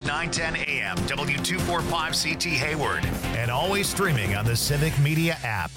910 AM, W245CT Hayward, and always streaming on the Civic Media app.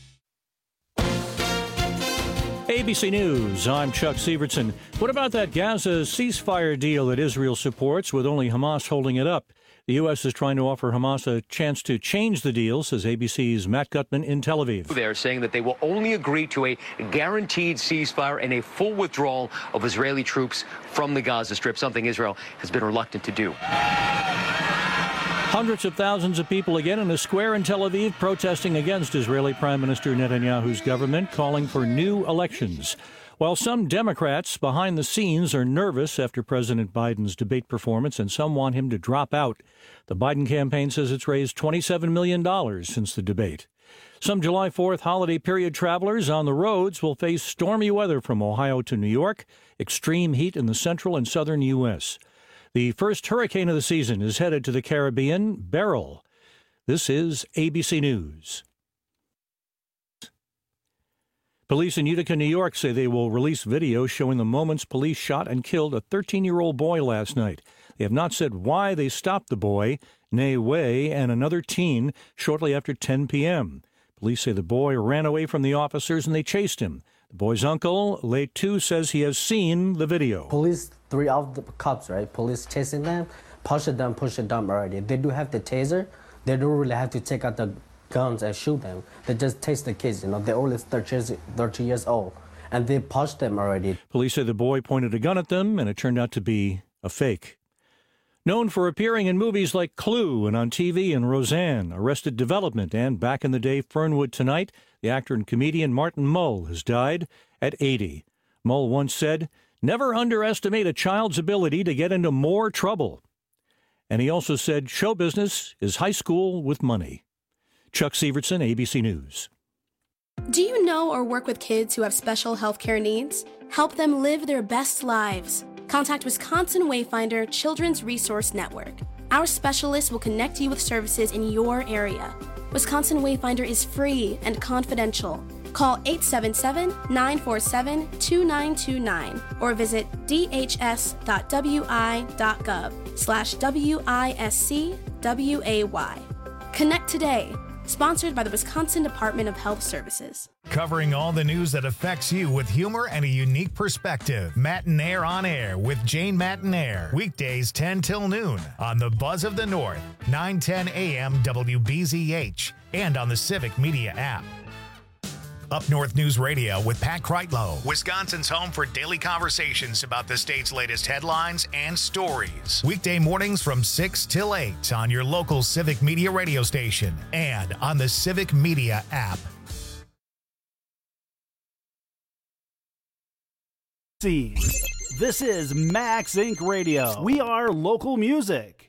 ABC News, I'm Chuck Sievertson. What about that Gaza ceasefire deal that Israel supports with only Hamas holding it up? The U.S. is trying to offer Hamas a chance to change the deal, says ABC's Matt Gutman in Tel Aviv. They're saying that they will only agree to a guaranteed ceasefire and a full withdrawal of Israeli troops from the Gaza Strip, something Israel has been reluctant to do. Hundreds of thousands of people again in a square in Tel Aviv protesting against Israeli Prime Minister Netanyahu's government, calling for new elections. While some Democrats behind the scenes are nervous after President Biden's debate performance and some want him to drop out, the Biden campaign says it's raised $27 million since the debate. Some July 4th holiday period travelers on the roads will face stormy weather from Ohio to New York, extreme heat in the central and southern U.S. The first hurricane of the season is headed to the Caribbean, Beryl. This is ABC News. Police in Utica, New York say they will release video showing the moments police shot and killed a 13-year-old boy last night. They have not said why they stopped the boy, Nay Wei, and another teen shortly after 10 p.m. Police say the boy ran away from the officers and they chased him. The boy's uncle, Lei Tu, says he has seen the video. Police, 3 of the cops, right? Police chasing them, push them already. They do have the taser. They don't really have to take out the guns and shoot them. They just tase the kids, They're only 30 years old. And they pushed them already. Police say the boy pointed a gun at them, and it turned out to be a fake. Known for appearing in movies like Clue and on TV in Roseanne, Arrested Development, and back in the day Fernwood Tonight, the actor and comedian Martin Mull has died at 80. Mull once said, "Never underestimate a child's ability to get into more trouble." And he also said, "Show business is high school with money." Chuck Sievertson, ABC News. Do you know or work with kids who have special healthcare needs? Help them live their best lives. Contact Wisconsin Wayfinder Children's Resource Network. Our specialists will connect you with services in your area. Wisconsin Wayfinder is free and confidential. Call 877-947-2929 or visit dhs.wi.gov/WISCWAY. Connect today. Sponsored by the Wisconsin Department of Health Services. Covering all the news that affects you with humor and a unique perspective. Matinaire on Air with Jane Matinaire. Weekdays 10 till noon on the Buzz of the North, 910 AM WBZH, and on the Civic Media app. Up North News Radio with Pat Kreitlow, Wisconsin's home for daily conversations about the state's latest headlines and stories. Weekday mornings from 6 till 8 on your local Civic Media radio station and on the Civic Media app. This is Max Inc. Radio. We are local music.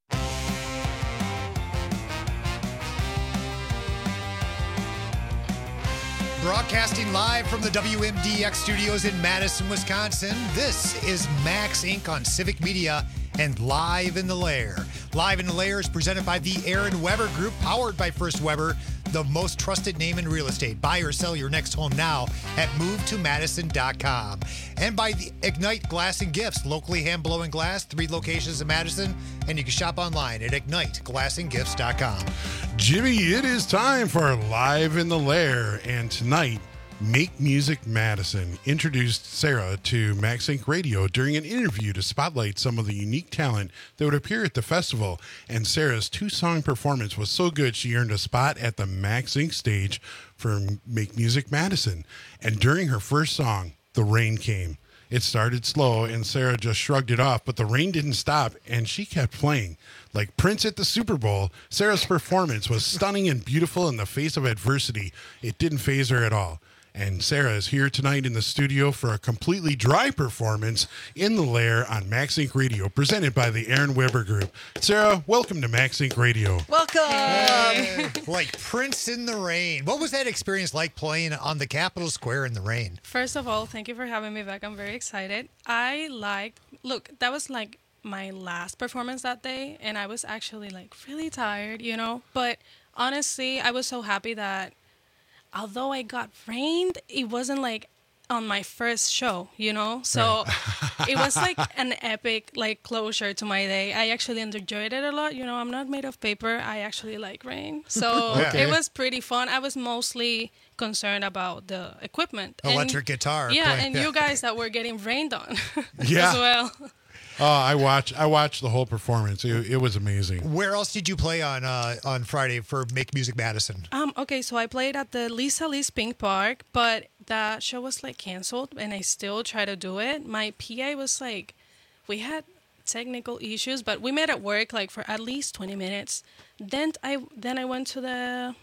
Broadcasting live from the WMDX studios in Madison, Wisconsin, this is Max Inc. on Civic Media and Live in the Lair. Live in the Lair is presented by the Aaron Weber Group, powered by First Weber, the most trusted name in real estate. Buy or sell your next home now at movetomadison.com. And by the Ignite Glass and Gifts, locally hand-blowing glass, 3 locations in Madison, and you can shop online at igniteglassandgifts.com. Jimmy, it is time for Live in the Lair, and tonight, Make Music Madison introduced Sarah to Max Inc. Radio during an interview to spotlight some of the unique talent that would appear at the festival, and Sarah's 2-song performance was so good she earned a spot at the Max Inc. stage for Make Music Madison. And during her first song, the rain came. It started slow, and Sarah just shrugged it off, but the rain didn't stop, and she kept playing. Like Prince at the Super Bowl, Sarah's performance was stunning and beautiful in the face of adversity. It didn't faze her at all. And Sarah is here tonight in the studio for a completely dry performance in the Lair on Max Inc. Radio, presented by the Aaron Weber Group. Sarah, welcome to Max Inc. Radio. Welcome. Hey. Like Prince in the rain. What was that experience like playing on the Capitol Square in the rain? First of all, thank you for having me back. I'm very excited. Look, that was like my last performance that day, and I was actually like really tired, But honestly, I was so happy that although I got rained, it wasn't like on my first show, you know? So it was like an epic like closure to my day. I actually enjoyed it a lot. You know, I'm not made of paper. I actually like rain. So it was pretty fun. I was mostly concerned about the equipment. Electric guitar. Yeah, and you guys that were getting rained on as Yeah. well. Oh, I watched the whole performance. It was amazing. Where else did you play on Friday for Make Music Madison? Okay, so I played at the Lisa Lee Pink Park, but that show was like canceled, and I still try to do it. My PA was like, we had technical issues, but we made it work like for at least 20 minutes. Then I went to the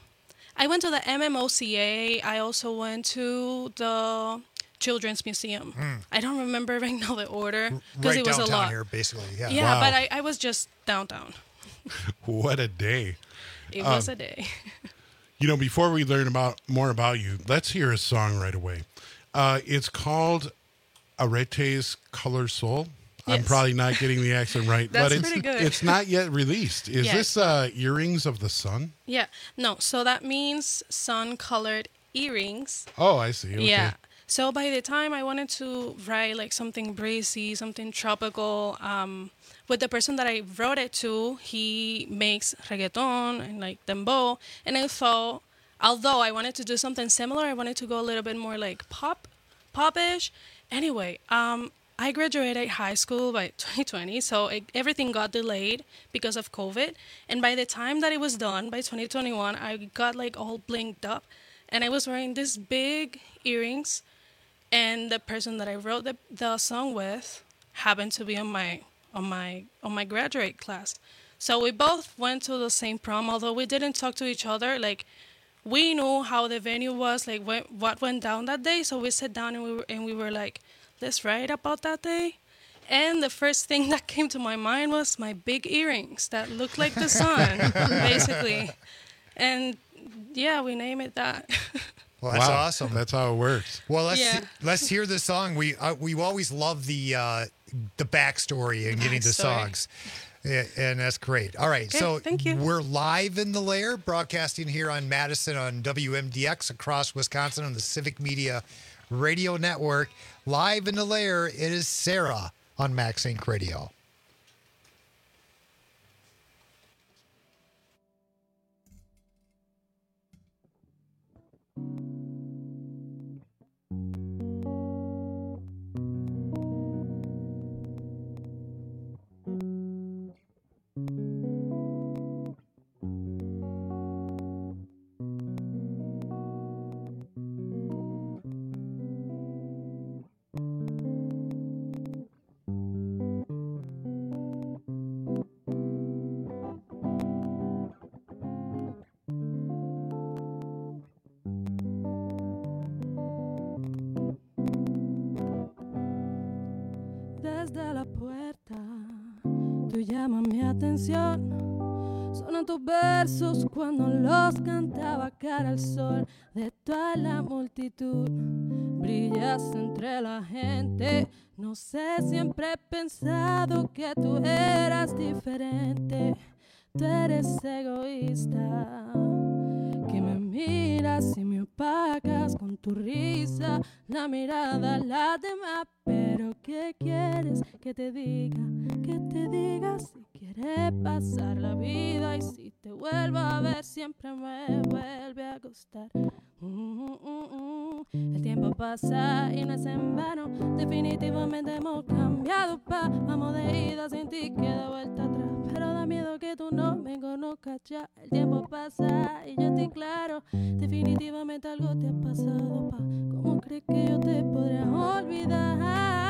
MMOCA. I also went to the Children's Museum. I don't remember right now the order because Right it was a downtown lot. here, basically. Yeah. Yeah, Wow. but I was just downtown. What a day. It was a day. You know, before we learn more about you, let's hear a song right away. It's called Arete's Color Soul. I'm Yes. probably not getting the accent right, That's but pretty good. it's not yet released. Is Yeah. this Earrings of the Sun? Yeah, no, so that means sun-colored earrings. Oh, I see. Okay. Yeah. So by the time I wanted to write like something breezy, something tropical, with the person that I wrote it to, he makes reggaeton and like dembow, and I thought, although I wanted to do something similar, I wanted to go a little bit more like popish. Anyway, I graduated high school by 2020, so everything got delayed because of COVID. And by the time that it was done, by 2021, I got like all blinked up, and I was wearing these big earrings. And the person that I wrote the song with happened to be on my graduate class. So we both went to the same prom, although we didn't talk to each other. Like, we knew how the venue was, like what went down that day. So we sat down and we were like, let's write about that day. And the first thing that came to my mind was my big earrings that looked like the sun, basically. And yeah, we named it that. Well, that's Wow. awesome. That's how it works. Well, Yeah. let's hear the song. We always love the backstory and getting the Backstory. songs. Yeah, and that's great. All right, Okay, so thank you. we're live in the Lair, broadcasting here on Madison on WMDX across Wisconsin on the Civic Media Radio Network. Live in the Lair, it is Sarah on Max Inc. Radio. Desde la puerta, tú llamas mi atención. Sonan tus versos cuando los cantaba cara al sol. De toda la multitud, brillas entre la gente. No sé, siempre he pensado que tú eras diferente. Tú eres egoísta, que me miras y me opacas con tu risa. La mirada la demás, pero ¿qué quieres que te diga? Que te diga si quieres pasar la vida. Y si te vuelvo a ver siempre me vuelve a gustar. El tiempo pasa y no es en vano. Definitivamente hemos cambiado, vamos de ida sin ti que de vuelta atrás. Pero da miedo que tú no me conozcas ya. El tiempo pasa y yo estoy claro. Definitivamente algo te ha pasado, ¿Cómo crees que yo te podré olvidar?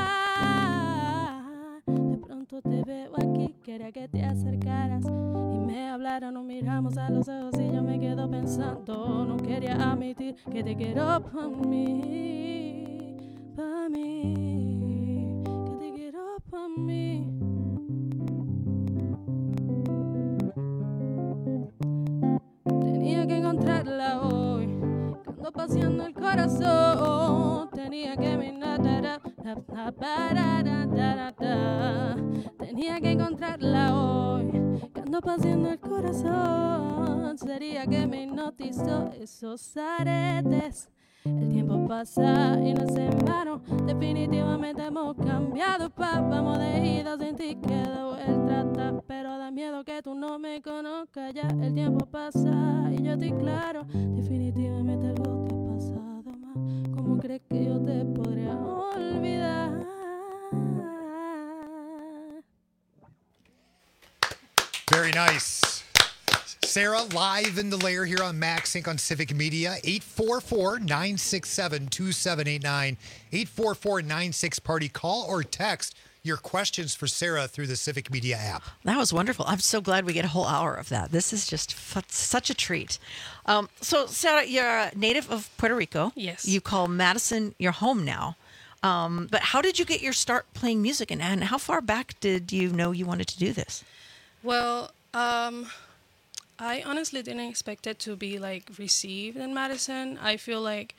De pronto te veo aquí, quería que te acercaras y me hablaras. Nos miramos a los ojos y yo me quedo pensando. No quería admitir que te quiero pa' mí, que te quiero pa' mí. Tenía que encontrarla hoy, que ando paseando el corazón. Tenía que Tenía que encontrarla hoy, que ando paseando el corazón. Sería que me hipnotizó esos aretes El tiempo pasa y no es en vano. Definitivamente hemos cambiado, vamos de ida sin ti que de vuelta atrás. Pero da miedo que tú no me conozcas ya. El tiempo pasa y yo estoy claro. Definitivamente algo te ha pasado más. ¿Cómo crees que yo te podría olvidar? Very nice. Sarah, live in the lair here on Max Inc. on Civic Media. 844-967-2789. 844-96-PARTY. Call or text your questions for Sarah through the Civic Media app. That was wonderful. I'm so glad we get a whole hour of that. This is just such a treat. So, Sarah, you're a native of Puerto Rico. Yes. You call Madison your home now. But how did you get your start playing music, and how far back did you know you wanted to do this? Well, I honestly didn't expect it to be like received in Madison. I feel like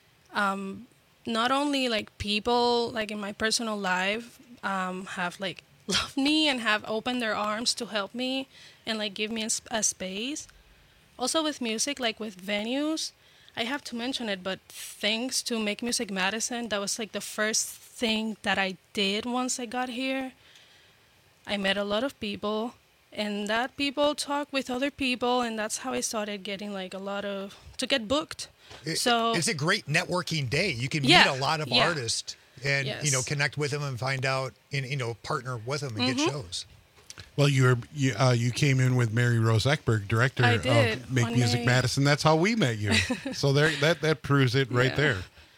not only like people like in my personal life have like loved me and have opened their arms to help me and like give me a space. Also with music, like with venues, I have to mention it, but thanks to Make Music Madison, that was like the first thing that I did once I got here. I met a lot of people. And that people talk with other people, and that's how I started getting like to get booked. It's a great networking day. You can meet a lot of artists and connect with them and find out and partner with them and get shows. Well, you came in with Mary Rose Eckberg, director of Make Music Madison. That's how we met you. So that proves it right there.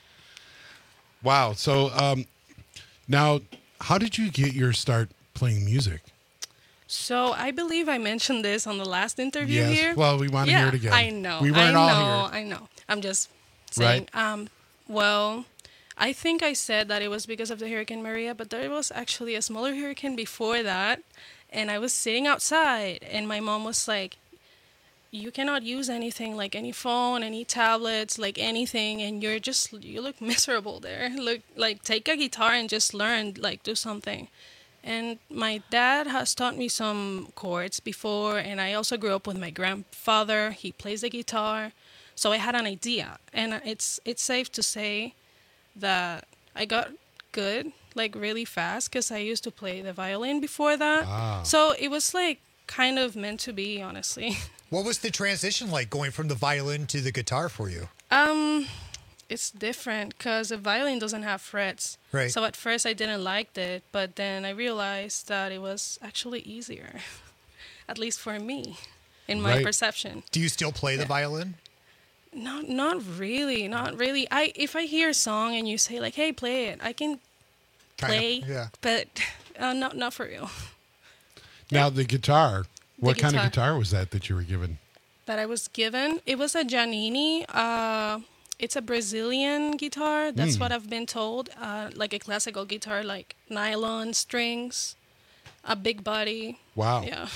Wow. So now, how did you get your start playing music? So I believe I mentioned this on the last interview here. Well, we want to hear it again. I know. We weren't all here. I know. I'm just saying. Right. Well, I think I said that it was because of the Hurricane Maria, but there was actually a smaller hurricane before that. And I was sitting outside, and my mom was like, you cannot use anything, like any phone, any tablets, like anything, and you look miserable there. Take a guitar and just learn, like do something. And my dad has taught me some chords before, and I also grew up with my grandfather. He plays the guitar, so I had an idea. And it's safe to say that I got good, like really fast, because I used to play the violin before that. So it was like kind of meant to be, honestly. What was the transition like going from the violin to the guitar for you? It's different because the violin doesn't have frets. Right. So at first I didn't like it, but then I realized that it was actually easier, at least for me, in my perception. Do you still play the violin? Not really. If I hear a song and you say like, "Hey, play it," I can play, but not for real. Now the guitar. What kind of guitar was that you were given? That I was given, it was a Giannini. It's a Brazilian guitar. That's what I've been told. Like a classical guitar, like nylon strings, a big body. Wow. Yeah.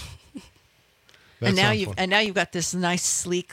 And now you've got this nice sleek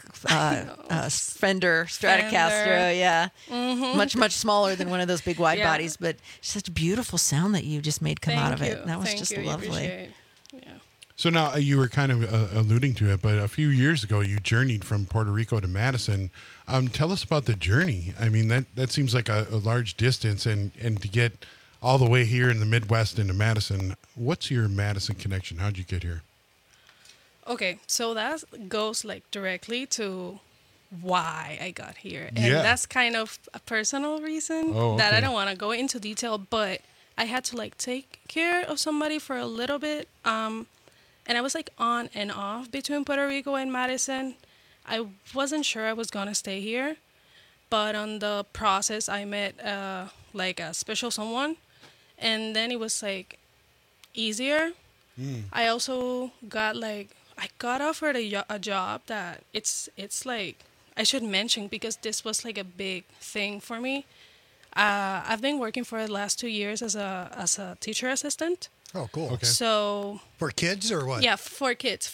Fender Stratocaster. Yeah. Mm-hmm. Much smaller than one of those big wide bodies, but such a beautiful sound that you just made come out of it. That was just lovely. So now you were kind of alluding to it, but a few years ago you journeyed from Puerto Rico to Madison. Tell us about the journey. I mean, that seems like a large distance, and to get all the way here in the Midwest into Madison. What's your Madison connection? How'd you get here? Okay, so that goes like directly to why I got here. And that's kind of a personal reason that I don't want to go into detail, but I had to like take care of somebody for a little bit. And I was like on and off between Puerto Rico and Madison. I wasn't sure I was going to stay here. But on the process, I met like a special someone. And then it was like easier. I also got offered a job that it's like, I should mention because this was like a big thing for me. I've been working for the last 2 years as a teacher assistant. Oh, cool. Okay. So for kids or what? Yeah, for kids.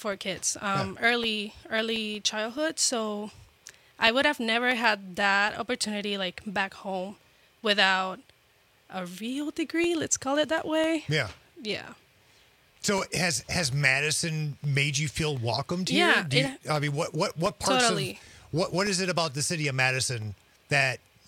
Early childhood. So I would have never had that opportunity like back home without a real degree, let's call it that way. Yeah. Yeah. So has Madison made you feel welcomed here? Yeah. I mean, what parts of what is it about the city of Madison that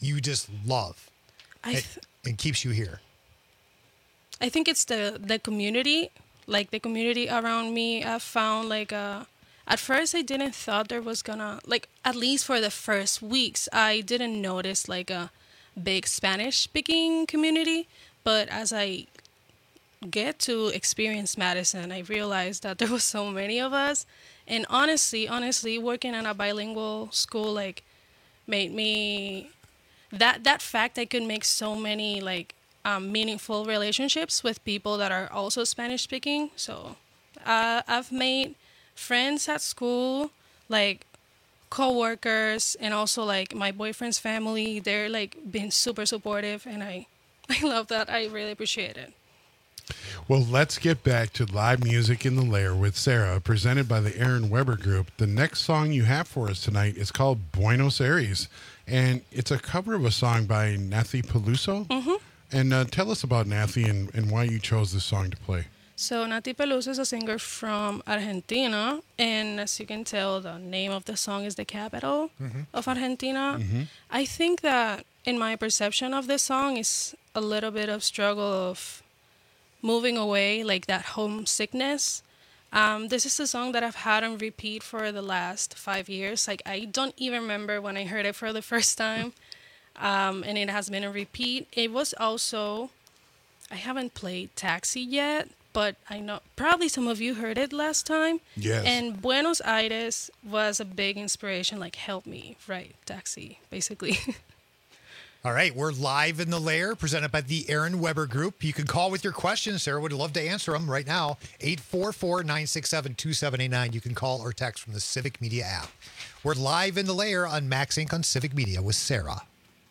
you just love and keeps you here? I think it's the community, like the community around me. I found at first I didn't thought there was gonna, like, at least for the first weeks, I didn't notice like a big Spanish speaking community. But as I get to experience Madison, I realized that there was so many of us. And honestly, working in a bilingual school, like, made me, that fact I could make so many, like, meaningful relationships with people that are also Spanish speaking. So I've made friends at school, like co-workers, and also like my boyfriend's family. They're like been super supportive, and I love that. I really appreciate it. Well, let's get back to live music in the lair with Sarah, presented by the Aaron Weber Group. The next song you have for us tonight is called Buenos Aires, and it's a cover of a song by Nathy Peluso. Mm-hmm. And tell us about Nathy and why you chose this song to play. So Nathy Peluso is a singer from Argentina, and as you can tell, the name of the song is the capital of Argentina. Mm-hmm. I think that in my perception of this song is a little bit of struggle of moving away, like that homesickness. This is a song that I've had on repeat for the last 5 years. Like, I don't even remember when I heard it for the first time. And it has been a repeat. It was also, I haven't played Taxi yet, but I know probably some of you heard it last time. Yes. And Buenos Aires was a big inspiration, like, help me write Taxi, basically. All right, we're live in the lair, presented by the Aaron Weber Group. You can call with your questions. Sarah would love to answer them right now. 844-967-2789. You can call or text from the Civic Media app. We're live in the lair on Max Inc. on Civic Media with Sarah.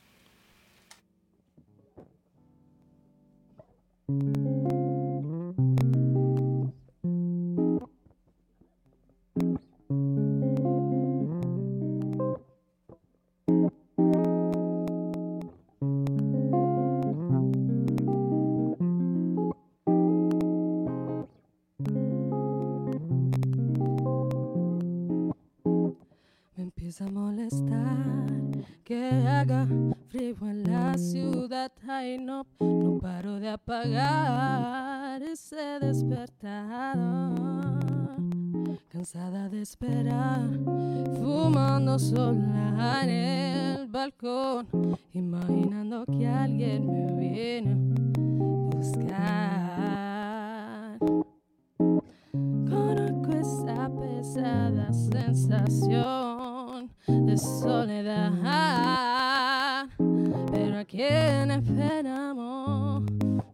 Me empieza a molestar que haga frío en la ciudad. Ay, no paro de apagar ese despertador. Cansada de esperar, fumando sola en el balcón, imaginando que alguien me viene a buscar. Conozco esa pesada sensación de soledad, pero ¿a quién esperamos?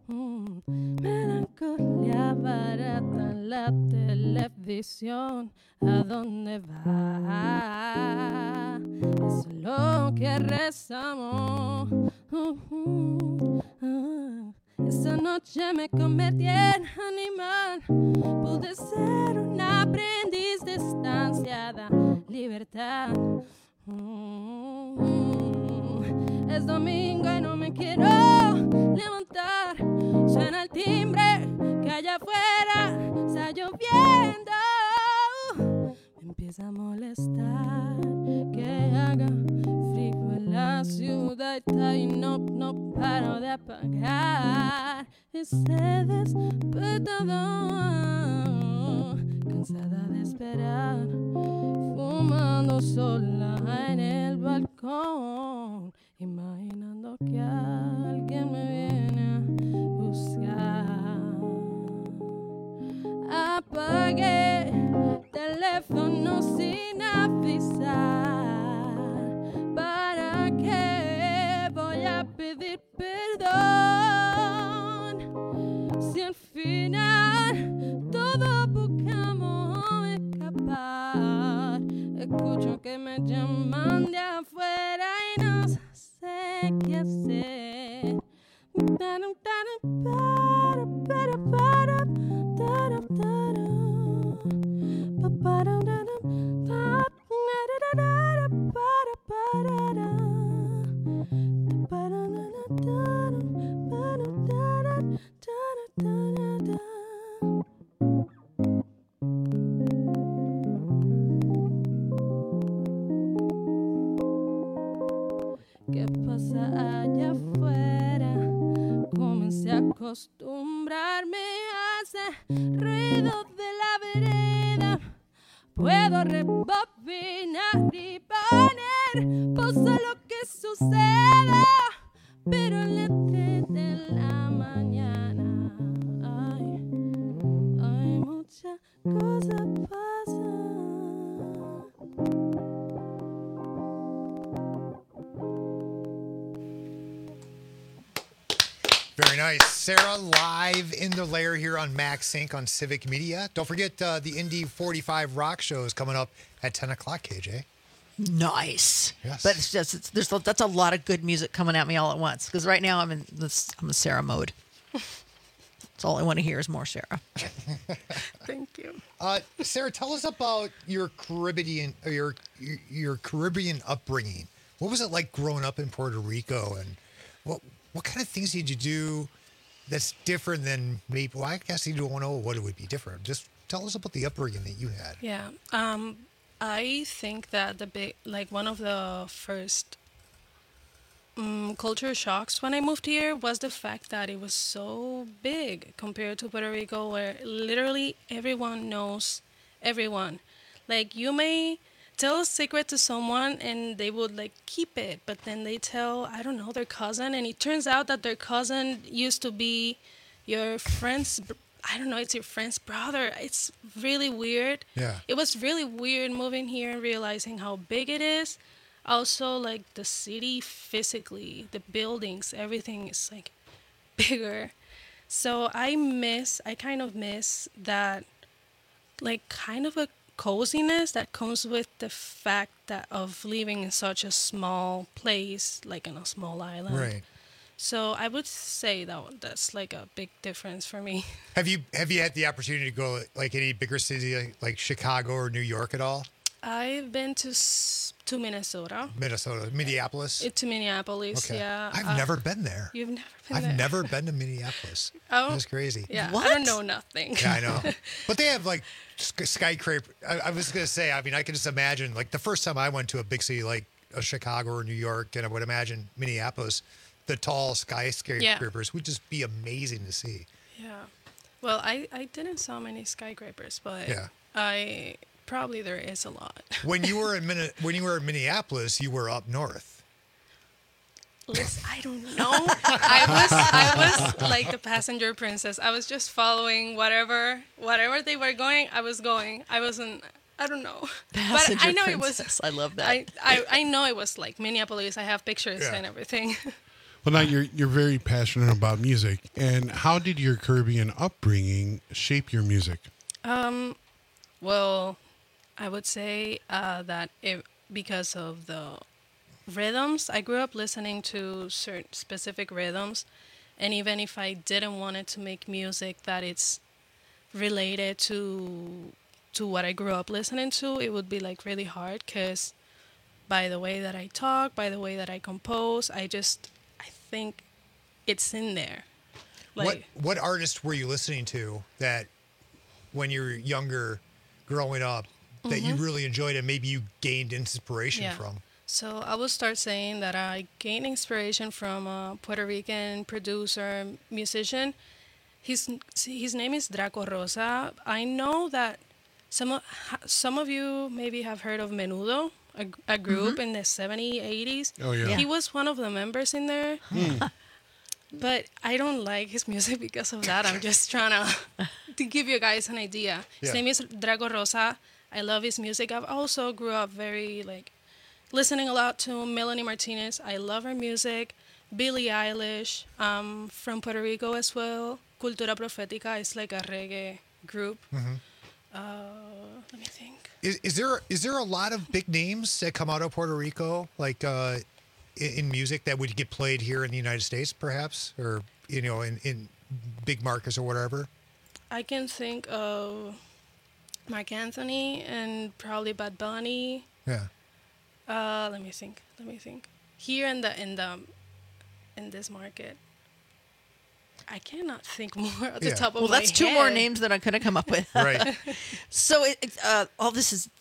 Melancolía barata en la televisión. ¿A dónde va? Es lo que rezamos. Esa noche me convertí en animal. Pude ser un aprendiz distanciada. Libertad. Es domingo y no me quiero levantar. Suena el timbre que allá afuera está lloviendo. Me empieza a molestar que haga frío en la ciudad y no paro de apagar ese despertador. Cansada de esperar, fumando sola en el balcón, imaginando que alguien me viene a buscar. Apagué teléfono sin avisar. ¿Para qué voy a pedir perdón si al final todos buscamos escapar? Escucho que me llaman de afuera y no sé qué hacer. acostumbrarme a ese ruido de la vereda. Puedo rebobinar y poner pausa lo que suceda, pero en la 3 de la mañana hay muchas cosas pasan. Very nice. Sarah, live in the lair here on Max Inc. on Civic Media. Don't forget the Indy 45 Rock show is coming up at 10 o'clock, KJ. Nice. Yes. But it's just, that's a lot of good music coming at me all at once. Because right now I'm in Sarah mode. That's all I want to hear is more Sarah. Thank you. Sarah, tell us about your Caribbean upbringing. What was it like growing up in Puerto Rico, and what kind of things did you do that's different than maybe? Well, I guess you don't know what it would be different. Just tell us about the upbringing that you had. Yeah. I think that one of the first culture shocks when I moved here was the fact that it was so big compared to Puerto Rico, where literally everyone knows everyone. Like, you may tell a secret to someone and they would like keep it, but then they tell, I don't know, their cousin, and it turns out that their cousin used to be your friend's, I don't know, it's your friend's brother. It's really weird. Yeah. It was really weird moving here and realizing how big it is. Also, like, the city physically, the buildings, everything is like bigger. So I kind of miss that, like, kind of a coziness that comes with the fact that of living in such a small place, like in a small island. Right. So I would say that's like a big difference for me. Have you had the opportunity to go like any bigger city like Chicago or New York at all? I've been to Minnesota. Minneapolis. To Minneapolis, Okay. yeah. I've never been there. You've never been there? I've never been to Minneapolis. Oh, that's crazy. Yeah, What? I don't know nothing. Yeah, I know. But they have like skyscraper. I was gonna say. I mean, I can just imagine like the first time I went to a big city like Chicago or New York, and I would imagine Minneapolis, the tall skyscrapers would just be amazing to see. Yeah. Well, I didn't saw many skyscrapers, but Yeah. probably there is a lot. When you were in Minneapolis, you were up north. Listen, I don't know. I was like the passenger princess. I was just following whatever they were going. I was going. I wasn't. I don't know. Passenger but I know princess. it was. I love that. I know it was like Minneapolis. I have pictures Yeah. and everything. Well, now you're very passionate about music. And how did your Caribbean upbringing shape your music? Well, I would say that because of the rhythms, I grew up listening to certain specific rhythms, and even if I didn't want it to make music that it's related to what I grew up listening to, it would be like really hard, because by the way that I talk, by the way that I compose, I think it's in there. Like, What artists were you listening to that when you were younger, growing up, that you really enjoyed and maybe you gained inspiration from? So I will start saying that I gained inspiration from a Puerto Rican producer, musician. His name is Draco Rosa. I know that some of you maybe have heard of Menudo, a group in the 70s, 80s. Oh, yeah. He was one of the members in there. But I don't like his music because of that. I'm just trying to give you guys an idea. His name is Draco Rosa. I love his music. I've also grew up very listening a lot to Melanie Martinez. I love her music. Billie Eilish, from Puerto Rico as well. Cultura Profética is like a reggae group. Let me think. Is there a lot of big names that come out of Puerto Rico, like in music that would get played here in the United States, perhaps, or in big markets or whatever? I can think of Mark Anthony and probably Bad Bunny. Yeah. Let me think. Here in this market, I cannot think more at the top of my head. Well, that's two more names that I could have come up with. Right. So all this is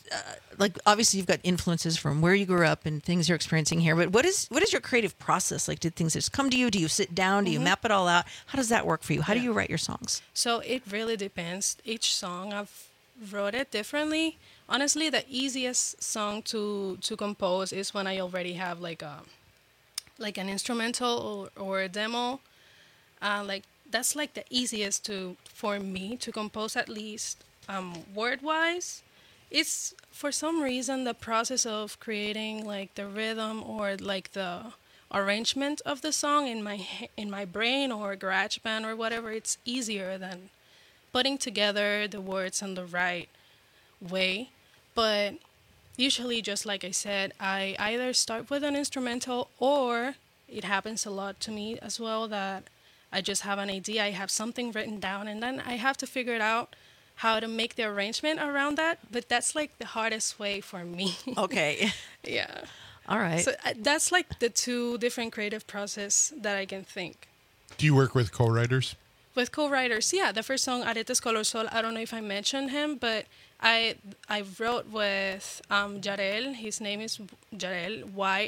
like obviously you've got influences from where you grew up and things you're experiencing here, but what is your creative process? Like, did things just come to you? Do you sit down? Do you map it all out? How does that work for you? How do you write your songs? So it really depends. Each song I've wrote it differently. Honestly, the easiest song to compose is when I already have like an instrumental or a demo. Like that's like the easiest for me to compose, at least word wise. It's for some reason the process of creating like the rhythm or like the arrangement of the song in my brain or GarageBand or whatever. It's easier than putting together the words in the right way. But usually, just like I said, I either start with an instrumental, or it happens a lot to me as well that I just have an idea, I have something written down, and then I have to figure it out how to make the arrangement around that. But that's like the hardest way for me. Okay. Yeah. All right. So that's like the two different creative process that I can think. Do you work with co-writers? With co-writers, yeah. The first song, Aretes Color Sol, I don't know if I mentioned him, but I wrote with Yarel. His name is Yarel,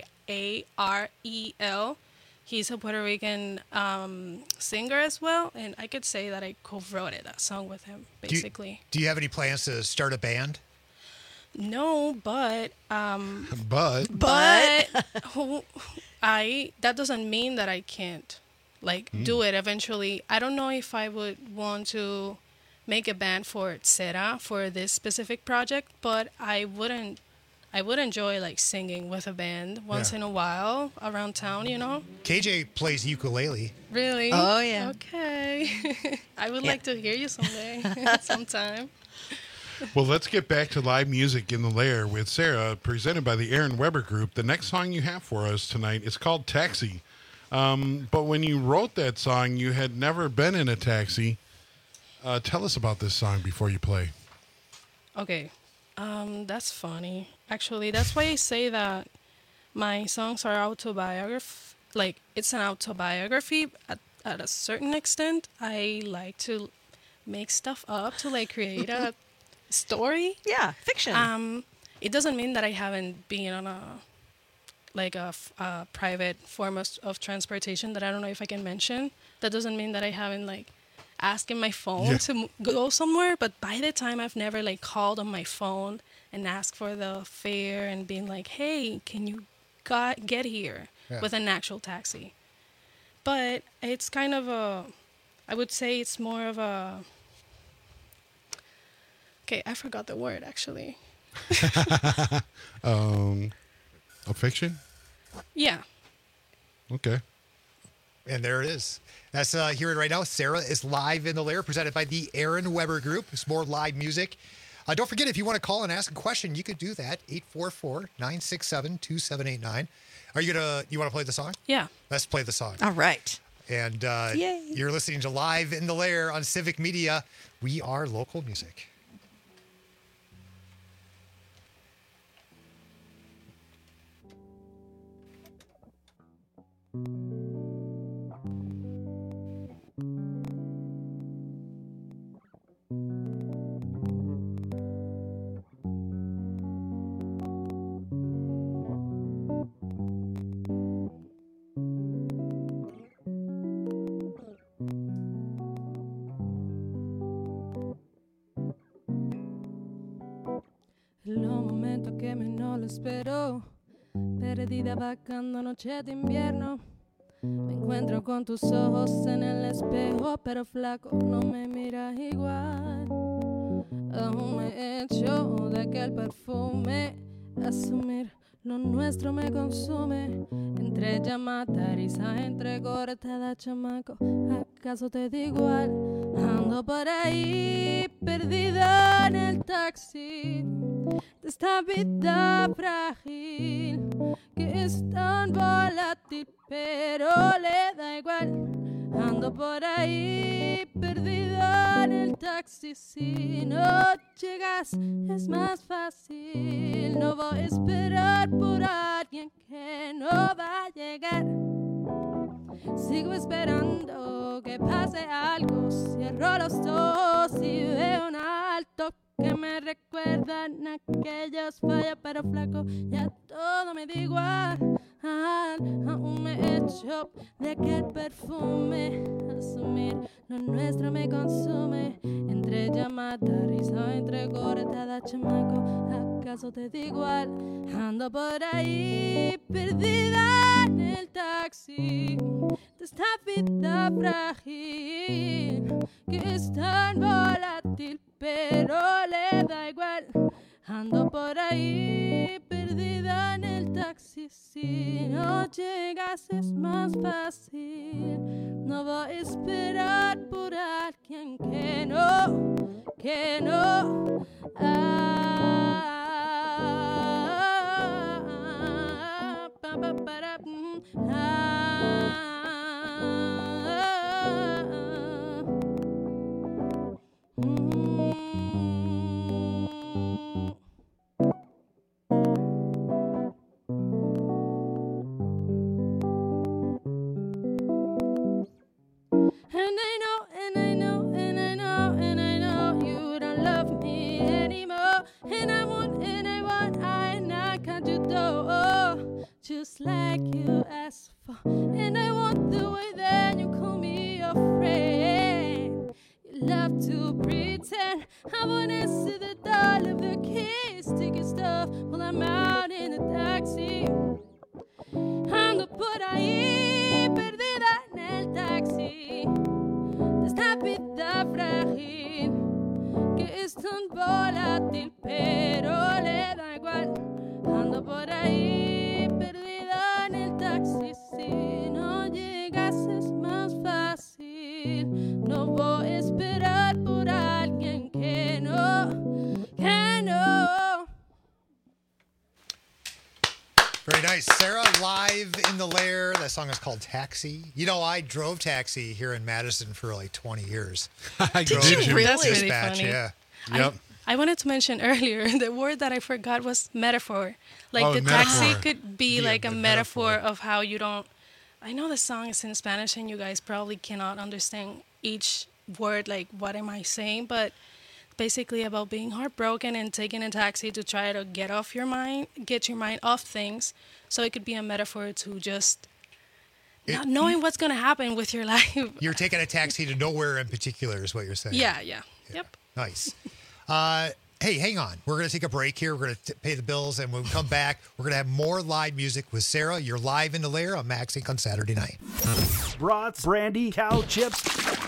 Yarel. He's a Puerto Rican singer as well, and I could say that I co-wrote that song with him, basically. Do you have any plans to start a band? No, but But that doesn't mean that I can't do it eventually. I don't know if I would want to make a band for Sera for this specific project, but I would enjoy like singing with a band once in a while around town, you know. KJ plays ukulele. Really? Oh yeah. Okay. I would like to hear you someday, sometime. Well, let's get back to live music in the Lair with Sarah, presented by the Aaron Weber Group. The next song you have for us tonight is called Taxi. But when you wrote that song, you had never been in a taxi. Tell us about this song before you play. Okay. That's funny. Actually, that's why I say that my songs are autobiography. Like, it's an autobiography at a certain extent. I like to make stuff up to like create a story. Yeah, fiction. It doesn't mean that I haven't been on a private form of transportation that I don't know if I can mention. That doesn't mean that I haven't like asked in my phone to go somewhere. But by the time I've never like called on my phone and asked for the fare and being like, hey, can you get here with an actual taxi? But it's kind of I would say it's more of a, okay, I forgot the word actually. A fiction? Yeah. Okay. And there it is. That's hear it right now. Sarah is live in the Lair, presented by the Aaron Weber Group. It's more live music. Don't forget, if you want to call and ask a question, you could do that. 844-967-2789. You want to play the song? Yeah. Let's play the song. All right. And you're listening to Live in the Lair on Civic Media. We are local music. Los momentos que menos lo espero, perdida vagando noche de invierno. Me encuentro con tus ojos en el espejo, pero flaco, no me miras igual. Aún me echo de aquel perfume, asumir lo nuestro me consume. Entre llamada, risa entrecortada, chamaco, ¿acaso te da igual? Ando por ahí, perdida en el taxi de esta vida frágil que es tan volátil, pero le da igual. Ando por ahí, perdida en el taxi. Si no llegas, es más fácil. No voy a esperar por alguien que no va a llegar. Sigo esperando que pase algo. Cierro los ojos y veo un alto que me recuerdan aquellos fallos, pero flaco, ya todo me da igual. Aún me echo de aquel perfume. Asumir lo nuestro me consume. Entre llamada, risa, entre cortada, chamaco, ¿acaso te da igual? Ando por ahí perdida en el taxi de esta vida frágil que es tan volátil, pero le da igual. Ando por ahí perdida en el taxi. Si no llegas es más fácil. No voy a esperar por alguien que no. Just like you asked for, and I want the way that you call me your friend. You love to pretend. I wanna see the doll of the kiss, take your stuff while I'm out in a taxi. Ando por ahí perdida en el taxi de esta vida frágil que es tan volátil, pero le da igual. Ando por ahí perdida en el taxi. Si no llegas es más fácil. No voy a esperar por alguien que no. Very nice. Sarah, live in the lair. That song is called Taxi. You know, I drove taxi here in Madison for like 20 years. Did you really? That's really Dispatch, funny. yeah. Yep. I wanted to mention earlier, the word that I forgot was metaphor. Like the metaphor. taxi could be like a metaphor of how you don't... I know the song is in Spanish and you guys probably cannot understand each word, like what am I saying, but basically about being heartbroken and taking a taxi to try to get your mind off things. So it could be a metaphor to just not knowing what's going to happen with your life. You're taking a taxi to nowhere in particular is what you're saying. Yeah. Yep. Nice. Hey, hang on. We're going to take a break here. We're going to pay the bills, and when we come back, we're going to have more live music with Sarah. You're live in the lair on Max Inc. on Saturday night. Brats, brandy, cow chips,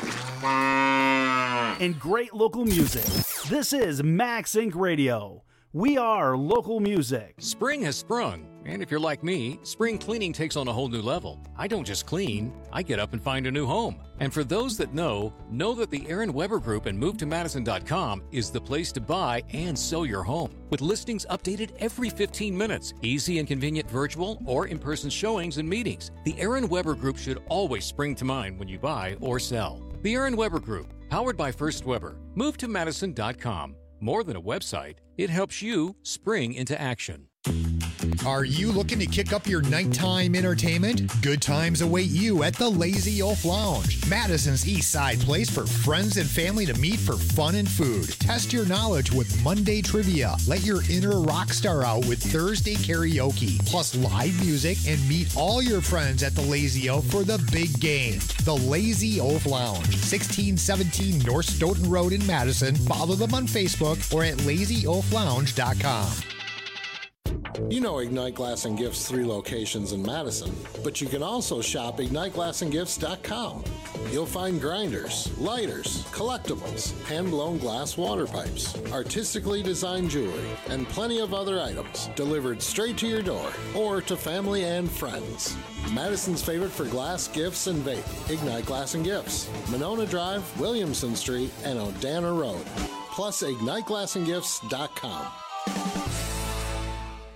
and great local music. This is Max Inc. Radio. We are local music. Spring has sprung, and if you're like me, spring cleaning takes on a whole new level. I don't just clean, I get up and find a new home. And for those that know that the Aaron Weber Group and MoveToMadison.com is the place to buy and sell your home. With listings updated every 15 minutes, easy and convenient virtual or in-person showings and meetings, the Aaron Weber Group should always spring to mind when you buy or sell. The Aaron Weber Group, powered by First Weber. MoveToMadison.com. More than a website, it helps you spring into action. Are you looking to kick up your nighttime entertainment? Good times await you at the Lazy Oaf Lounge, Madison's East Side place for friends and family to meet for fun and food. Test your knowledge with Monday trivia. Let your inner rock star out with Thursday karaoke, plus live music, and meet all your friends at the Lazy Oaf for the big game. The Lazy Oaf Lounge, 1617 North Stoughton Road in Madison. Follow them on Facebook or at lazyoaflounge.com. You know Ignite Glass and Gifts' 3 locations in Madison, but you can also shop IgniteGlassandGifts.com. You'll find grinders, lighters, collectibles, hand-blown glass water pipes, artistically designed jewelry, and plenty of other items delivered straight to your door or to family and friends. Madison's favorite for glass, gifts, and vape, Ignite Glass and Gifts, Monona Drive, Williamson Street, and Odana Road. Plus, IgniteGlassandGifts.com.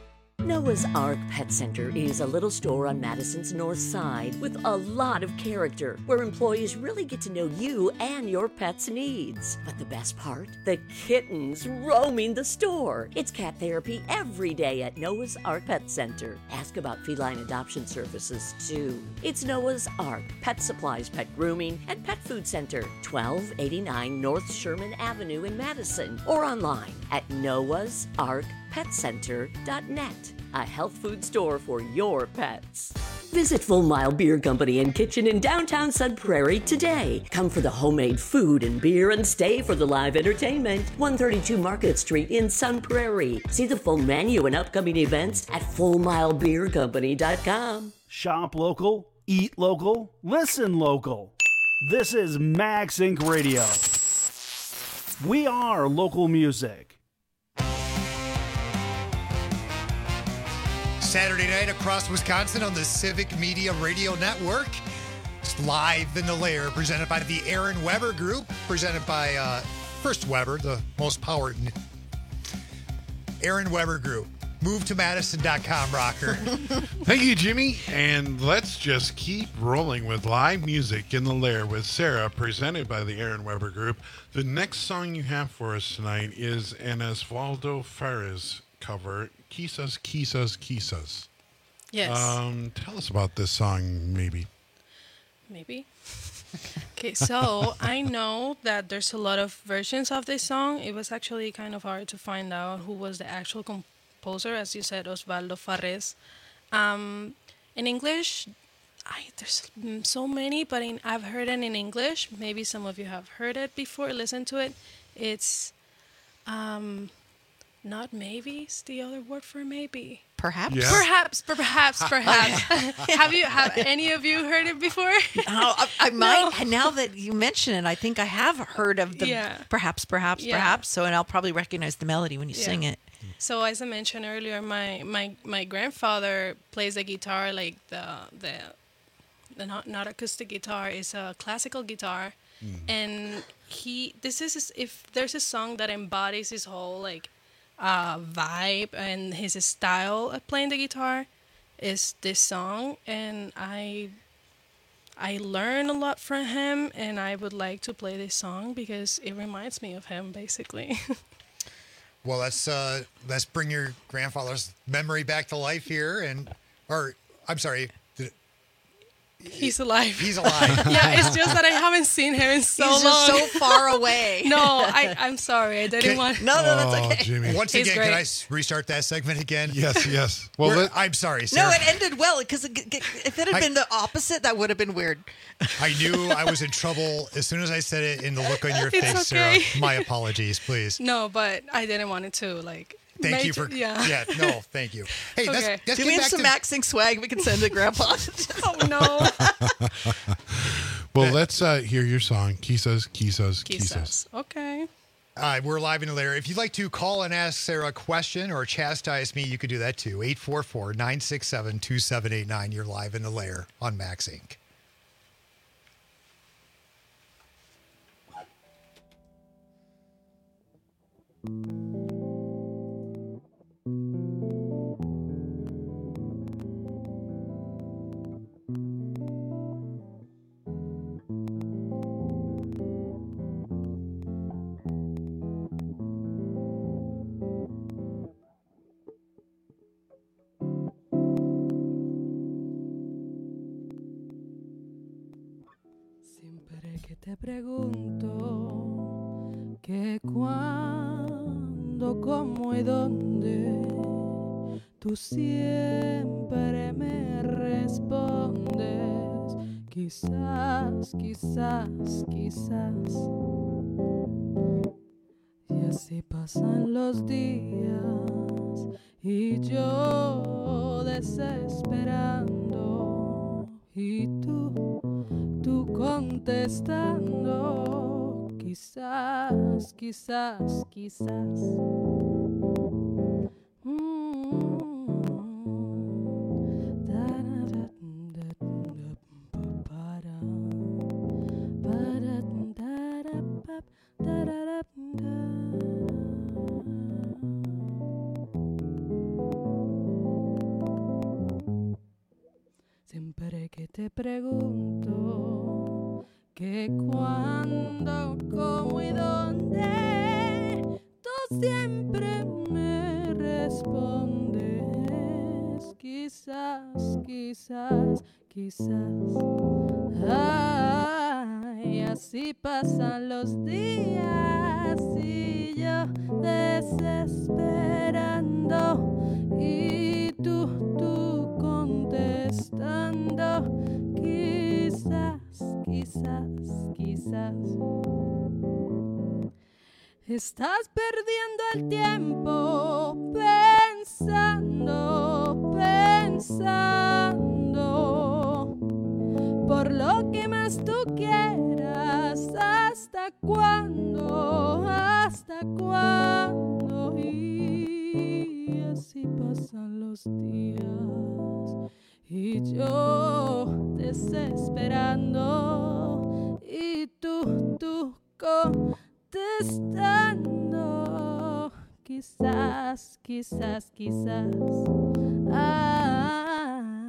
Noah's Ark Pet Center is a little store on Madison's north side with a lot of character, where employees really get to know you and your pet's needs. But the best part? The kittens roaming the store. It's cat therapy every day at Noah's Ark Pet Center. Ask about feline adoption services, too. It's Noah's Ark Pet Supplies, Pet Grooming, and Pet Food Center, 1289 North Sherman Avenue in Madison, or online at noahsarkpetcenter.net. A health food store for your pets. Visit Full Mile Beer Company and Kitchen in downtown Sun Prairie today. Come for the homemade food and beer and stay for the live entertainment. 132 Market Street in Sun Prairie. See the full menu and upcoming events at fullmilebeercompany.com. Shop local, eat local, listen local. This is Max Inc. Radio. We are local music. Saturday night across Wisconsin on the Civic Media Radio Network. It's Live in the Lair, presented by the Aaron Weber Group, presented by First Weber, the most powered. Aaron Weber Group. Move to Madison.com, rocker. Thank you, Jimmy. And let's just keep rolling with live music in the Lair with Sarah, presented by the Aaron Weber Group. The next song you have for us tonight is an Osvaldo Fares cover, Quizás, Quizás, Quizás. Yes. Tell us about this song, maybe. Maybe. Okay, so I know that there's a lot of versions of this song. It was actually kind of hard to find out who was the actual composer, as you said, Osvaldo Fares. In English, there's so many, but I've heard it in English. Maybe some of you have heard it before, listened to it. It's not maybe, it's the other word for maybe. Perhaps? Yeah. Perhaps. Have any of you heard it before? I might. No. Now that you mention it, I think I have heard of the perhaps. So, and I'll probably recognize the melody when you sing it. So, as I mentioned earlier, my grandfather plays the guitar, like the not acoustic guitar, is a classical guitar, and if there's a song that embodies his whole like vibe and his style of playing the guitar, is this song, and I learn a lot from him, and I would like to play this song because it reminds me of him, basically. Well, let's bring your grandfather's memory back to life here, I'm sorry. He's alive. He's alive. Yeah, it's just that I haven't seen him in so long. He's just so far away. No, I'm sorry. I didn't want. No, that's okay. Jimmy. Once again, can I restart that segment again? Yes. Well, I'm sorry, Sarah. No, it ended well, because if it had been the opposite, that would have been weird. I knew I was in trouble as soon as I said it in the look on your face, okay. Sarah. My apologies, please. No, but I didn't want it to, Thank you for. Yeah. No, thank you. Hey, okay. let's Do get we have back some to Max Inc. swag we can send to Grandpa? Oh, no. Well, let's hear your song, Quizás, Quizás, Quizás. Okay. We're live in the lair. If you'd like to call and ask Sarah a question or chastise me, you could do that too. 844-967-2789. You're live in the lair on Max Inc. Te pregunto que cuándo, cómo y dónde, tú siempre me respondes, quizás, quizás, quizás. Y así pasan los días y yo desesperando y tú contestando, quizás, quizás, quizás. pregunto que cuándo, cómo y dónde, tú siempre me respondes. Quizás, quizás, quizás. Ay, así pasan los días y yo desesperando y tú contestando. Quizás, quizás, quizás. Estás perdiendo el tiempo pensando, pensando por lo que más tú quieras. ¿Hasta cuándo? ¿Hasta cuándo? Y así pasan los días y yo desesperando y tú contestando. Quizás, quizás, quizás. Ay,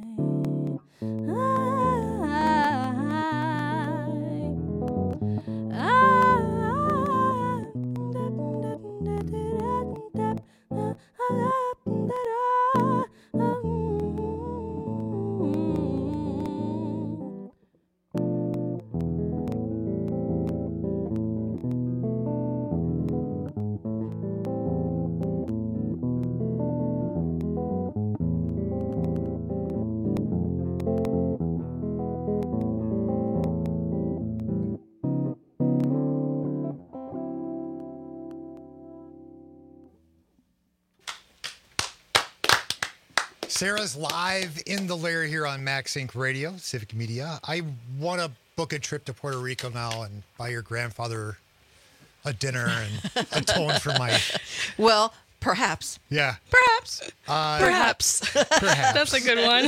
Sarah's live in the lair here on Max Inc. Radio, Civic Media. I want to book a trip to Puerto Rico now and buy your grandfather a dinner and atone for my... Well, perhaps. Yeah. Perhaps. Perhaps. That's a good one.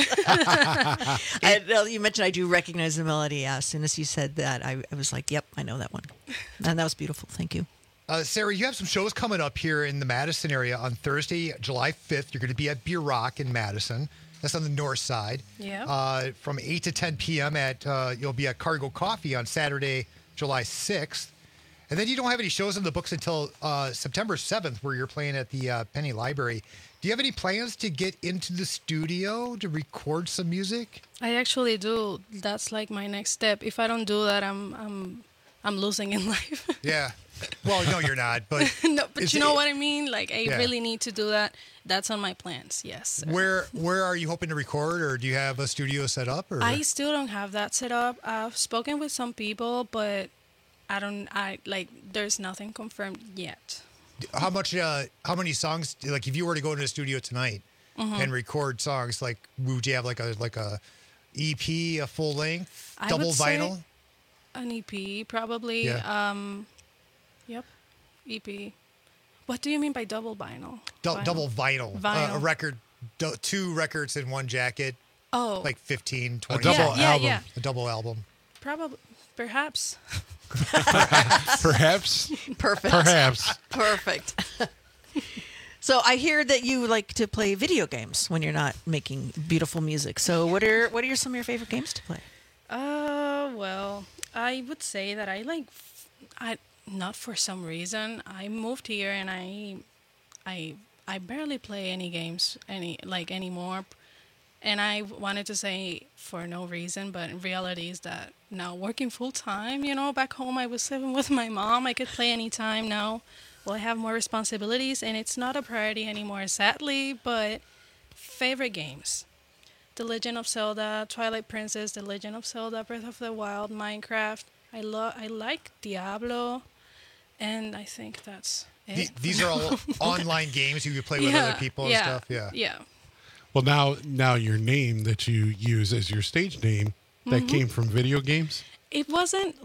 You mentioned I do recognize the melody. As soon as you said that, I was like, yep, I know that one. And that was beautiful. Thank you. Sarah, you have some shows coming up here in the Madison area on Thursday, July 5th. You're going to be at Beer Rock in Madison. That's on the north side. Yeah. From 8 to 10 p.m. You'll be at Cargo Coffee on Saturday, July 6th. And then you don't have any shows in the books until September 7th, where you're playing at the Penny Library. Do you have any plans to get into the studio to record some music? I actually do. That's like my next step. If I don't do that, I'm losing in life. Yeah. Well, no, you're not. But no, but you know what I mean? Like, I really need to do that. That's on my plans, yes. Where are you hoping to record, or do you have a studio set up? Or? I still don't have that set up. I've spoken with some people, but there's nothing confirmed yet. How many songs, like, if you were to go into the studio tonight and record songs, like, would you have like a EP, a full length, double vinyl? An EP, probably. Yeah. Yep, EP. What do you mean by double vinyl? Double vinyl. A record, two records in one jacket. Oh. Like 15, 20. A double album. Yeah. A double album. Probably, perhaps. Perhaps. Perfect. Perhaps. Perfect. So I hear that you like to play video games when you're not making beautiful music. So what are some of your favorite games to play? Well, I would say that not for some reason. I moved here and I barely play any games anymore. And I wanted to say for no reason, but in reality is that now working full time, back home I was living with my mom. I could play anytime now. Well, I have more responsibilities and it's not a priority anymore, sadly, but favorite games. The Legend of Zelda, Twilight Princess, The Legend of Zelda, Breath of the Wild, Minecraft. I like Diablo. And I think that's it. These are all online games you can play with other people and stuff. Yeah. Well, now your name that you use as your stage name, that came from video games? It wasn't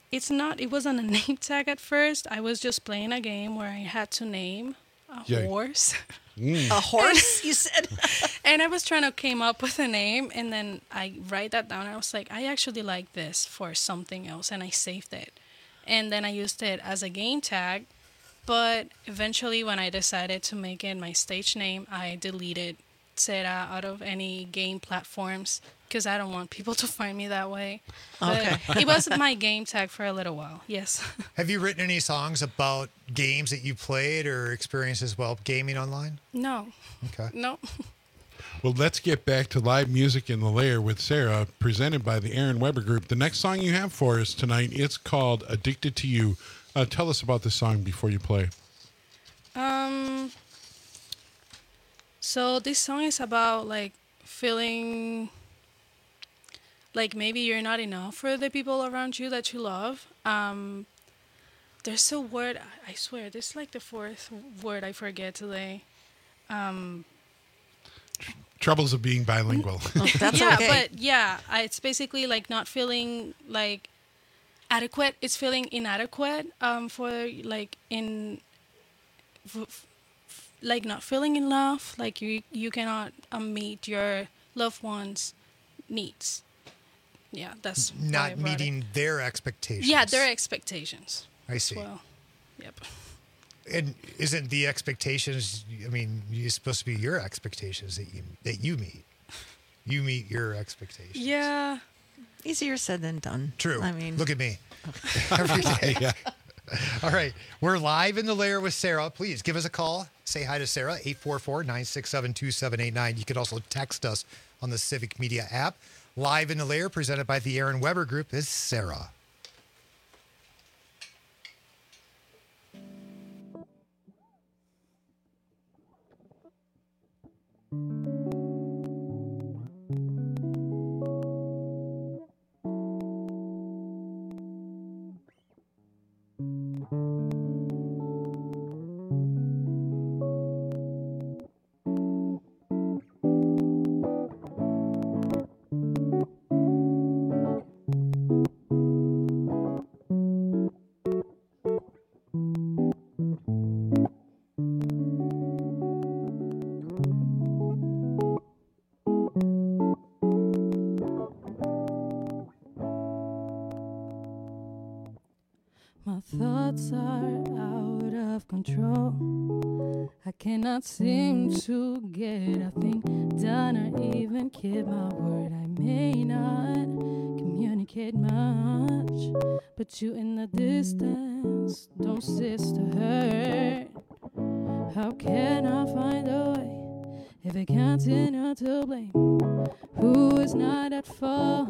a name tag at first. I was just playing a game where I had to name a horse. A horse, you said? And I was trying to came up with a name, and then I write that down. I was like, I actually like this for something else, and I saved it. And then I used it as a game tag. But eventually, when I decided to make it my stage name, I deleted Sarah out of any game platforms because I don't want people to find me that way. Okay. But it was my game tag for a little while. Yes. Have you written any songs about games that you played or experiences while gaming online? No. Okay. No. Well, let's get back to live music in the lair with Sarah, presented by the Aaron Weber Group. The next song you have for us tonight, it's called Addicted to You. Tell us about this song before you play. So this song is about like feeling like maybe you're not enough for the people around you that you love. There's a word, I swear, this is like the fourth word I forget today. Troubles of being bilingual. That's yeah, okay. but yeah, it's basically like not feeling like adequate. It's feeling inadequate for like like not feeling in love. Like you cannot meet your loved ones' needs. Yeah, that's Not meeting their expectations. Yeah, their expectations. I see. Well, yep. And isn't the expectations? I mean, it's supposed to be your expectations that you meet. You meet your expectations. Yeah. Easier said than done. True. I mean, look at me. Every day. Yeah. All right. We're live in the lair with Sarah. Please give us a call. Say hi to Sarah, 844-967-2789. You could also text us on the Civic Media app. Live in the lair, presented by the Aaron Weber Group, is Sarah. My thoughts are out of control. I cannot seem to get a thing done or even keep my word. I may not communicate much, but you in the distance don't cease to hurt. How can I find a way if I continue to blame who is not at fault?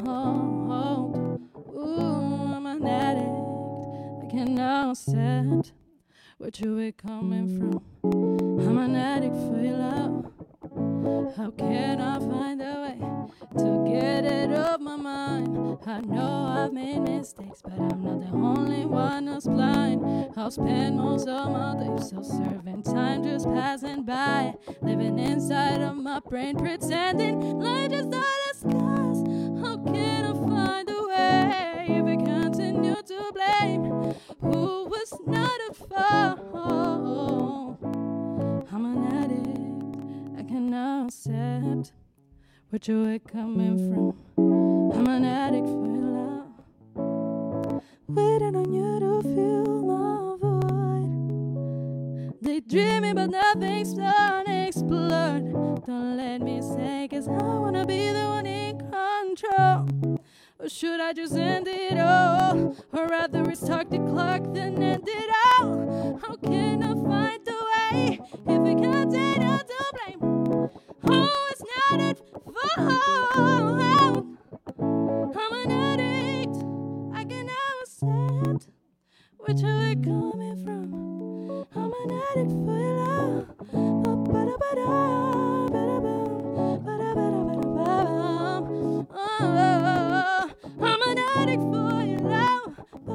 Ooh, I'm an addict. I cannot accept where you were coming from. I'm an addict for your love. How can I find a way to get it off my mind? I know I've made mistakes, but I'm not the only one who's blind. I'll spend most of my days so serving time just passing by, living inside of my brain, pretending life is all a scars. How can I find a way if I continue to blame who was not at fault? I'm an addict. I cannot accept where you were coming from. I'm an addict for your love, waiting on you to fill my void. Daydreaming but nothing's done, explode. Don't let me say, 'cause I wanna be the one in control. Or should I just end it all? Or rather restart the clock than end it all? How can I find a way if I continue to blame who is not at fault? I'm an addict. I cannot accept where you are coming from. I'm an addict for your love. I'm an addict for your love.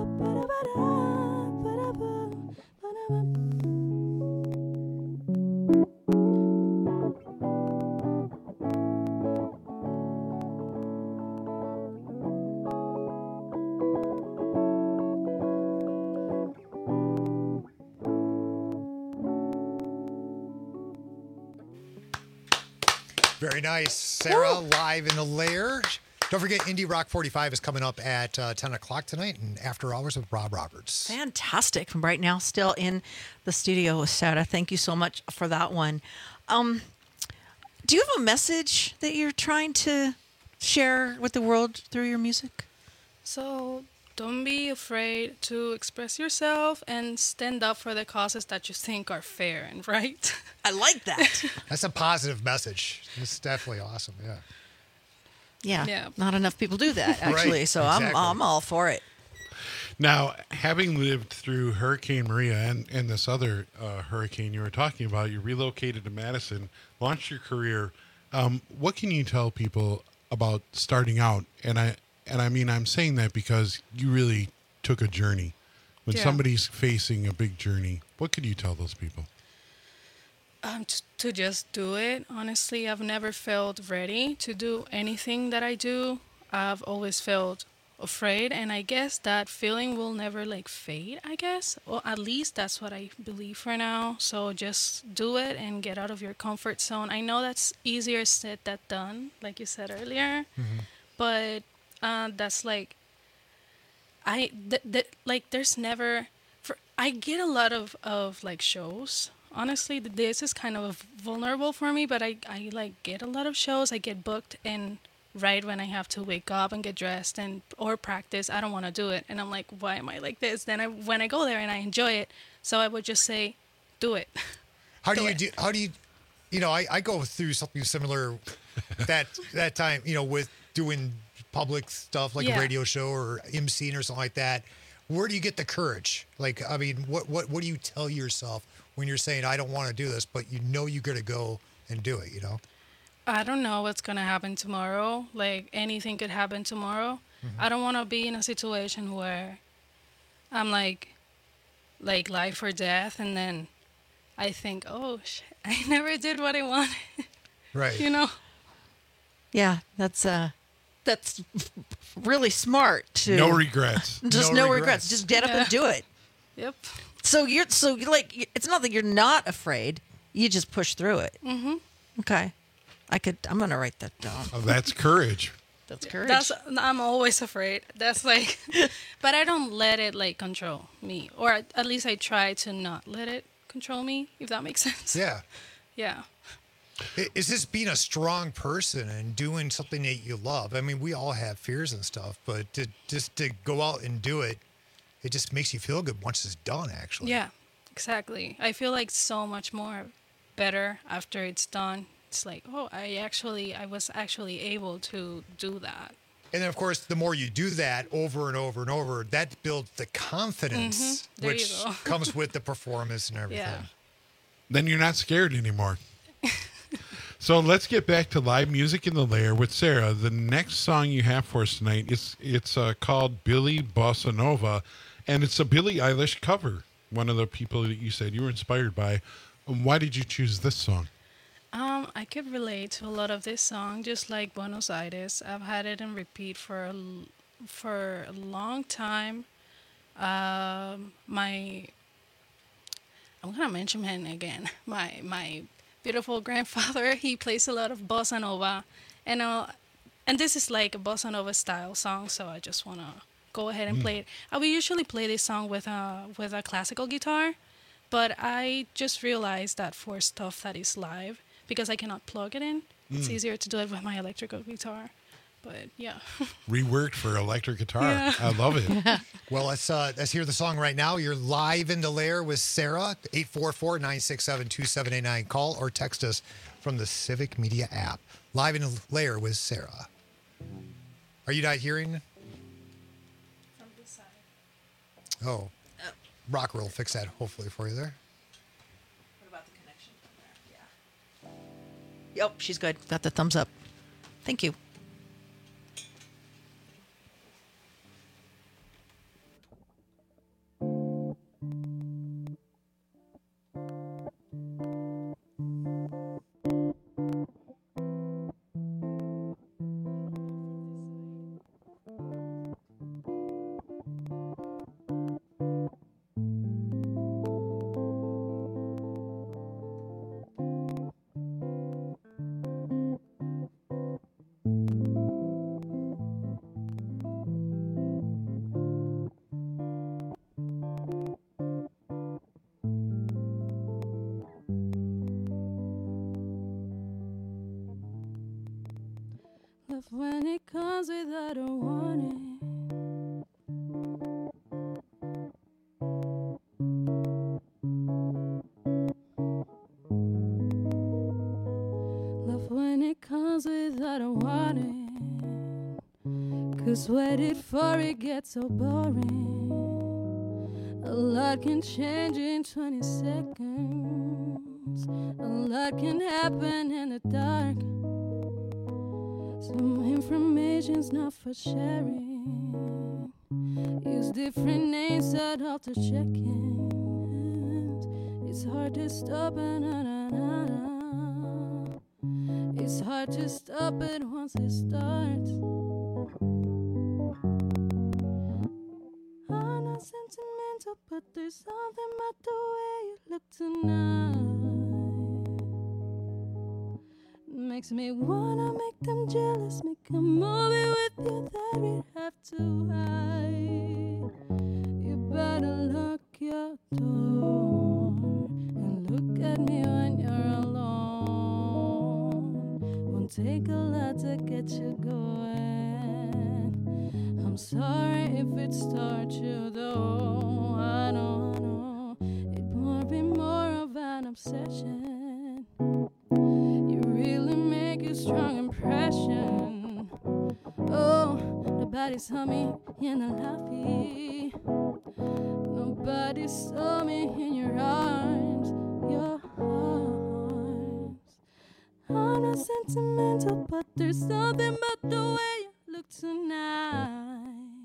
Very nice. Sarah, live in the lair. Don't forget, Indie Rock 45 is coming up at 10 o'clock tonight and After Hours with Rob Roberts. Fantastic. From right now, still in the studio with Sarah. Thank you so much for that one. Do you have a message that you're trying to share with the world through your music? So don't be afraid to express yourself and stand up for the causes that you think are fair and right. I like that. That's a positive message. It's definitely awesome. Yeah. Yeah. Not enough people do that, actually. Right, So exactly. I'm all for it. Now, having lived through Hurricane Maria and this other hurricane you were talking about, you relocated to Madison, launched your career. What can you tell people about starting out? And I mean, I'm saying that because you really took a journey. When somebody's facing a big journey, what could you tell those people? To just do it. Honestly, I've never felt ready to do anything that I do. I've always felt afraid, and I guess that feeling will never fade, I guess. Or at least that's what I believe for now. So just do it and get out of your comfort zone. I know that's easier said than done, like you said earlier. But that's there's never I get a lot of shows. Honestly, this is kind of vulnerable for me, but I get a lot of shows. I get booked, and right when I have to wake up and get dressed or practice, I don't want to do it, and I'm like, why am I like this? Then when I go there and I enjoy it, so I would just say, do it. How do you I go through something similar that time, with doing public stuff like a radio show or emceeing or something like that. Where do you get the courage? What do you tell yourself when you're saying, I don't want to do this, but you're going to go and do it, I don't know what's going to happen tomorrow. Anything could happen tomorrow. I don't want to be in a situation where I'm like life or death, and then I think, oh, shit, I never did what I wanted. Right. Yeah, that's really smart to No regrets. Just no regrets. Just get up and do it. Yep. So it's not that you're not afraid. You just push through it. Mm-hmm. Okay. I'm going to write that down. Oh, that's courage. That's courage. I'm always afraid. That's but I don't let it control me, or at least I try to not let it control me, if that makes sense. Yeah. Yeah. Is this being a strong person and doing something that you love? I mean, we all have fears and stuff, but to go out and do it, it just makes you feel good once it's done, actually. Yeah, exactly. I feel so much more better after it's done. It's I was actually able to do that. And then, of course, the more you do that over and over and over, that builds the confidence, which comes with the performance and everything. Yeah. Then you're not scared anymore. So let's get back to live music in the lair with Sarah. The next song you have for us tonight it's called Billy Bossa Nova, and it's a Billie Eilish cover. One of the people that you said you were inspired by. Why did you choose this song? I could relate to a lot of this song, just like Buenos Aires. I've had it in repeat for a long time. I'm gonna mention him again. My beautiful grandfather, he plays a lot of bossa nova, and this is a bossa nova style song, so I just want to go ahead and play it. I would usually play this song with a classical guitar, but I just realized that for stuff that is live, because I cannot plug it in, it's easier to do it with my electrical guitar. But yeah. Reworked for electric guitar. Yeah. I love it. Well, let's hear the song right now. You're live in the lair with Sarah, 844-967-2789. Call or text us from the Civic Media app. Live in the lair with Sarah. Are you not hearing? From this side. Oh. Rocker will fix that hopefully for you there. What about the connection from there? Yeah. Yep, she's good. Got the thumbs up. Thank you. what I wanted. 'Cause waiting for it gets so boring. A lot can change in 20 seconds. A lot can happen in the dark. Some information's not for sharing. Use different names that alter check-ins. It's hard to stop it. It's hard to stop it once it starts. I'm not sentimental, but there's something about the way you look tonight. Makes me wanna make them jealous, make a movie with you that we have to hide. You better lock your door and look at me when you're alone. Won't take a lot to get you going. I'm sorry if it starts you though. I know it won't be more of an obsession. You really make a strong impression. Oh, nobody's saw me in a laughy. Nobody saw me in your arms, your arms. I'm not sentimental, but there's something about the way you look tonight.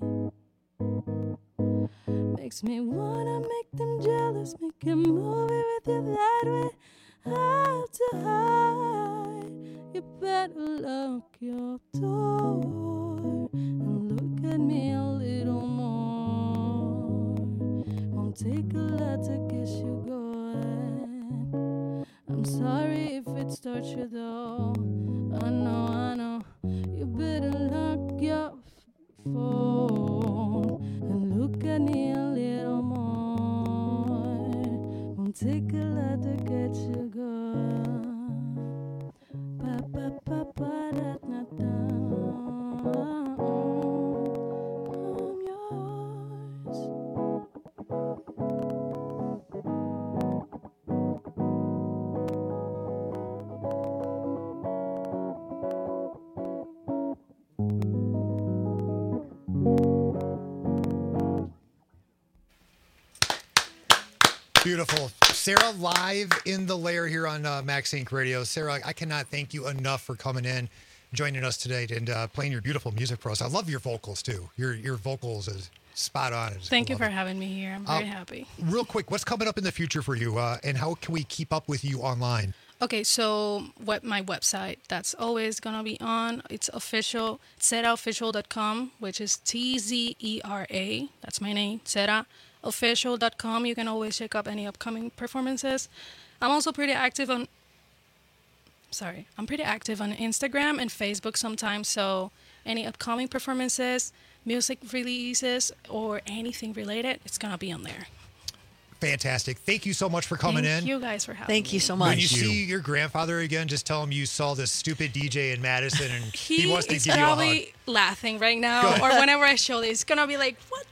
Makes me wanna make them jealous, make a movie with you that way. Have to hide. You better lock your door and look at me a little more. Won't take a lot to get you going. I'm sorry if it starts you though. I know. You better lock your phone and look at me a little more. Won't take a lot to get you going. Ba ba ba ba da da da. I'm yours. Beautiful. Sarah, live in the lair here on Max Inc. Radio. Sarah, I cannot thank you enough for coming in, joining us today, and playing your beautiful music for us. I love your vocals, too. Your vocals is spot on. Thank you for having me here. I'm very happy. Real quick, what's coming up in the future for you, and how can we keep up with you online? Okay, so my website, that's always going to be on. It's official, ZeraOfficial.com, which is TZERA. That's my name, ZeraOfficial.com. You can always check up any upcoming performances. I'm also pretty active on Instagram and Facebook sometimes. So any upcoming performances, music releases, or anything related, it's going to be on there. Fantastic. Thank you so much for coming in. Thank you guys for having me. Thank you so much. When you see your grandfather again, just tell him you saw this stupid DJ in Madison and he wants to give you a hug. He's probably laughing right now, or whenever I show this, he's going to be like, what?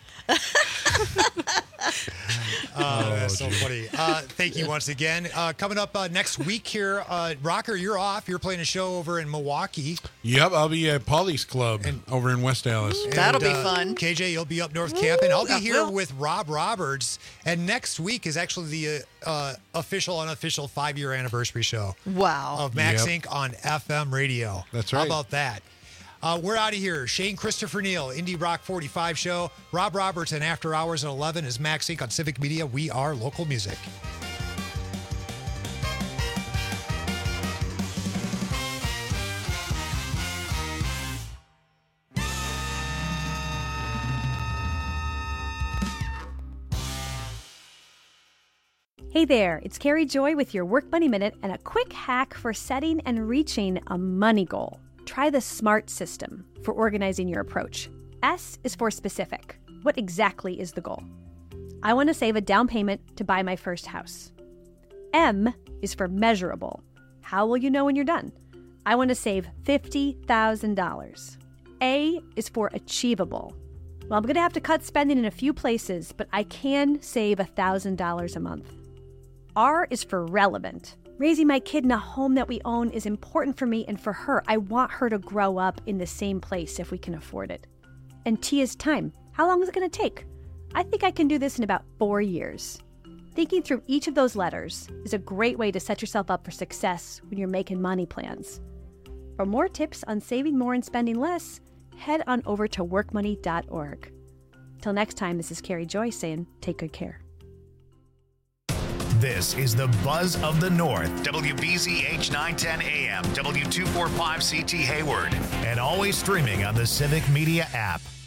That's so funny. Thank you once again. Coming up next week here, Rocker, you're off. You're playing a show over in Milwaukee. Yep, I'll be at Polly's Club over in West Dallas. That'll be fun. KJ, you'll be up north camping. I'll be here with Rob Roberts. And next week is actually the official, unofficial 5-year anniversary show. Wow. Of Max Inc. on FM radio. That's right. How about that? We're out of here. Shane Christopher Neal, Indie Rock 45 show. Rob Roberts and After Hours at 11 is Max Inc. on Civic Media. We are local music. Hey there, it's Carrie Joy with your Work Money Minute and a quick hack for setting and reaching a money goal. Try the SMART system for organizing your approach. S is for specific. What exactly is the goal? I want to save a down payment to buy my first house. M is for measurable. How will you know when you're done? I want to save $50,000. A is for achievable. Well, I'm going to have to cut spending in a few places, but I can save $1,000 a month. R is for relevant. Raising my kid in a home that we own is important for me and for her. I want her to grow up in the same place if we can afford it. And T is time. How long is it going to take? I think I can do this in about 4 years. Thinking through each of those letters is a great way to set yourself up for success when you're making money plans. For more tips on saving more and spending less, head on over to workmoney.org. Till next time, this is Carrie Joy saying, take good care. This is the Buzz of the North, WBZH 910 AM, W245CT Hayward, and always streaming on the Civic Media app.